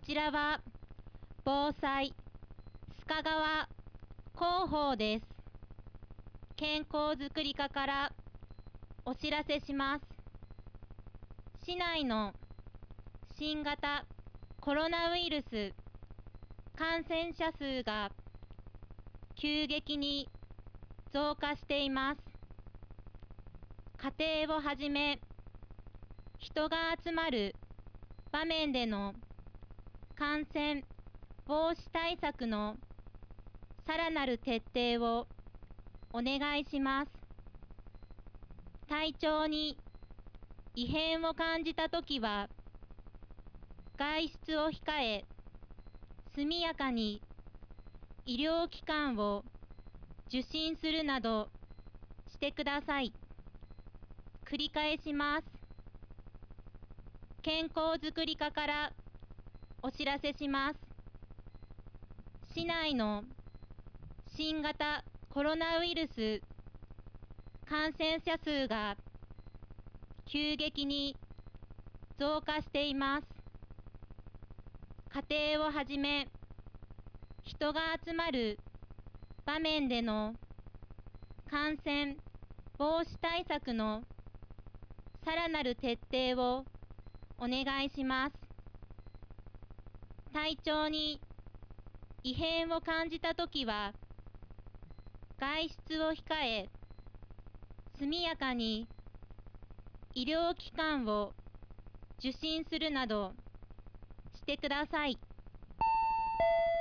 ちらは防災須賀川広報です。健康づくり課からお知らせします。市内の新型コロナウイルス感染者数が急激に増加しています。家庭をはじめ人が集まる場面での感染防止対策のさらなる徹底をお願いします。体調に異変を感じたときは外出を控え、速やかに医療機関を受診するなどしてください。繰り返します。健康づくり課からお知らせします。市内の新型コロナウイルス感染者数が急激に増加しています。家庭をはじめ人が集まる場面での感染防止対策のさらなる徹底をお願いします。体調に異変を感じたときは外出を控え、速やかに医療機関を受診するなどしてください。